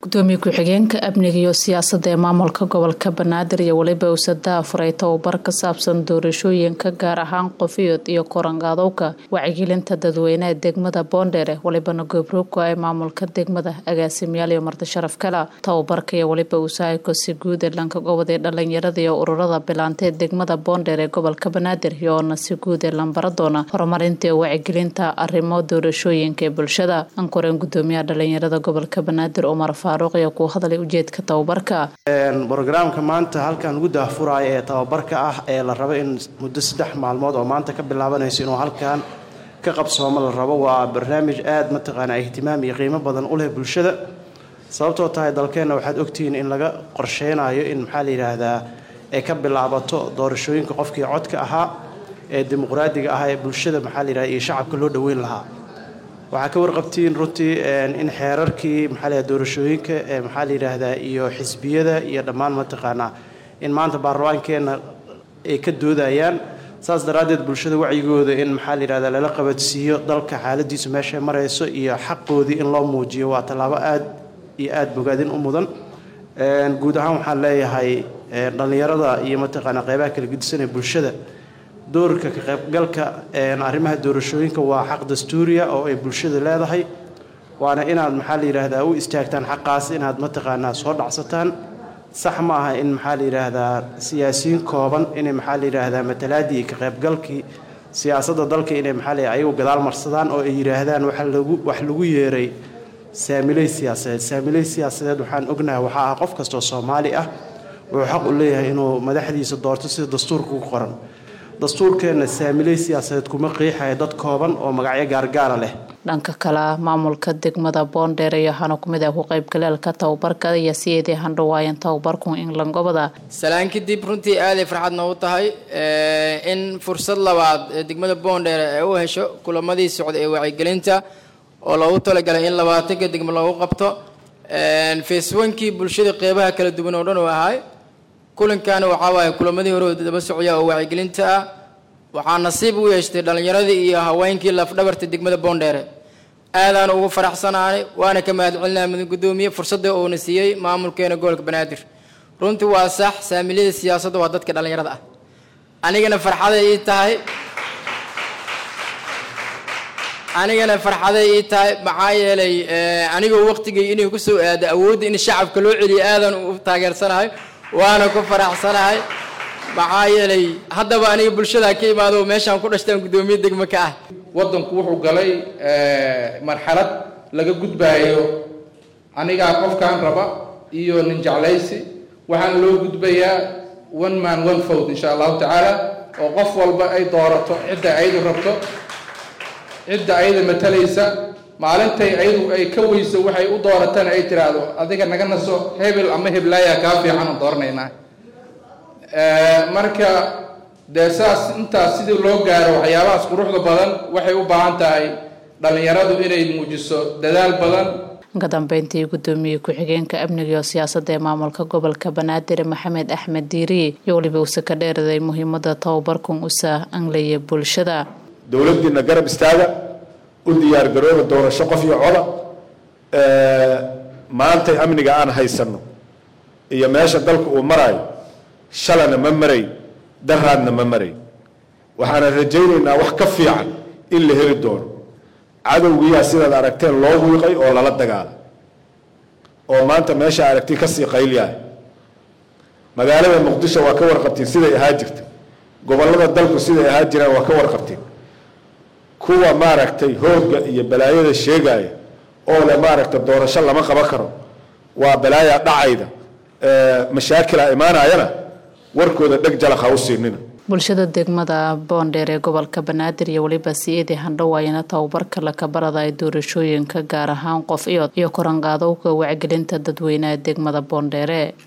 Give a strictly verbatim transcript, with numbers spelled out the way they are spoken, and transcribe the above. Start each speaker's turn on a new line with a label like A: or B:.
A: gudoomiye ku-xigeenka amniga iyo siyaasadda ee maamulka gobolka Banaadir iyo waliba usada furay tababar ka saabsan doorashooyinka gaar ahaan qofiyad iyo korangaadowka wacyigelinta dadweynaha degmada Boondere walibana goobroogka ay maamulka degmada agaasimayaal iyo marti sharaf kala tababarka iyo waliba usaayko si guud ee dhanka gobolka dhalinyarada iyo ururada bilaantay degmada Boondere gobolka Banaadir iyo si guud ee lambaradona horumarinta wacyigelinta arrimo doorashooyinka ee bulshada aan koreen gudoomiyaha dhalinyarada gobolka Banaadir Umar Faaruq ayaa ku hadlay ujeedka tababarka
B: een barnaamijka maanta halkan ugu daahfuraay ee tababarka ah ee la rabo in muddo saddex maalmood oo maanta ka bilaabanayso inuu halkan ka qabsoomo la rabo waa barnaamij aad mataqaana ihtimaam iyo qiimo badan u leh bulshada sababtoo tahay dalkeena waxaad ogtiin in laga qorsheenayo in maxaa la yiraahdaa ay ka bilaabato doorashooyinka qofkii codka ahaa ee dimuqraadiga ah ee bulshada maxaa la yiraahdaa iyo shacabka loo dhaweyn lahaa waxa ka warqabtiin runtii in xeerarkii maxaa la doorashooyinka ee maxaa la yiraahdaa iyo xisbiyada iyo dhammaan mataqaana in maanta baarlamaankeena ay ka doodayaan saas daraadeed bulshada wacyigooda in maxaa la yiraahdaa lala qabadsiiyo dalka xaaladiisu meesha marayso iyo xaqoodii in loo muujiyo waa talaabo aad iyo aad bogaadin u mudan een guud ahaan waxa leeyahay dhalinyarada iyo mataqaana qaybaha kala gudbisan ee bulshada doorka ka qaybgalka een arrimaha doorashooyinka waa xaq dastuuriya oo ay bulshada leedahay waana inaad maxaa la yiraahdaa u istaagtaan xaqaas inaad mataqaana soo dhacsataan sax ma aha in maxaa la yiraahdaa siyaasiyiin kooban inay maxaa la yiraahdaa matalaadii ka qaybgalkii siyaasadda dalka inay maxaa la ayagu gadaal marsadaan oo ay yiraahdaan waxa lagu wax lagu yeeray saamilay siyaasadeed saamilay siyaasadeed waxaan ognahay waxa ah qof kasto Soomaali ah wuxuu xaq u leeyahay inuu madaxdiisa doorto sida dastuurku ku qoran dastuurkeena saamilay siyaasadeed kuma qeexay dad kooban oo magacyo gaargaar leh
A: dhanka kala maamulka degmada Boondere iyo hana kumid ah ku qaybgalka tababarka iyo sideedii handhawaayan tababarku in langobada
C: salaan kadib runtii aad ay farxad noo tahay in fursad labaad degmada Boondere ay u hesho kulamadii socday ee wacyigelinta oo loogu talagalay in labaatanka degmo lagu qabto een Facebook bulshada qeybaha kala duwan oo dhan wahay kulankan waxa waay kulamadii hore daba socya oo wacyigelinta ah waxa nasiib u yeeshtay dhalinyaradii iyo haweenkii laf dhabarta degmada Boondere aadaan ugu faraxsanaanay waana ka mahadcelinaa mid gudoomiye fursadda oo nasiyay maamulkeena gobolka Banaadir runtii waa sax saamilada siyaasadda waa dadka dhalinyarada ah anigana farxaday ii tahay anigana farxaday ii tahay maxaa yeelay anigoo waqtigii inuu ku soo aado awood in shacabka loo celiyo aadaan u taageersanahay waana ku faraxsanahay maxaa yeelay haddaba aniga bulshada ka imaado meeshaan ku dhashtaan gudoomiye degmo ka ah
D: wadanku wuxuu galay marxalad laga gudbaayo aniga qofkaan raba iyo nin jeclaysi waxaan loo gudbayaa one man one vote insha Allah ta'ala oo qof walba ay doorato cidda ay rabto cidda ay matalaysa maalintay ayadu ay ka weyso waxay u doorataan ay tiraado adiga naga naso hebel ama heblaaya ka fiican dooranayna ee marka deesaas inta sidii loo gaaro waxyaabaha quruxda badan waxay u baahan tahay dhalinyaradu inay muujiso dadaal badan
A: ka dambeyntii gudoomiye ku-xigeenka amniga iyo siyaasadda ee maamulka gobolka Banaadir Maxamed Axmed Diiri iyo waliba uu ka dheeraday muhiimadda tababarkan u saa anglaya bulshada
E: dawladdiina garab istaaga u diyaar garooba doorasho qof iyo coda ee maanta amniga aan haysano iyo meesha dalku uu marayo shalana ma maray daraadna ma maray waxaan rajaynaynaa wax ka fiican in la heli doono cadowgiya sidaad aragteen loo wiiqay oo lala dagaal oo maanta meesha aragtay ka sii qayliyaa magaalada Muqdisho waa ka warqabtiin siday ahaa jirtay gobolada dalku siday ahaa jiraan waa ka warqabtiin kuwa maaragtay hoogga iyo balaayada sheegaya oo la maaragtay doorasho lama qaban karo waa balaaya dhacayda ee mashaakil imaanayana warkooda dhag jalaqa u siinina
A: bulshada degmada Boondere gobolka Banaadir iyo waliba sideedii handhawaayana tababarka la ka baraday doorashooyinka gaar ahaan qof iyo korangaadowga wacyigelinta dadweynaha degmada Boondere.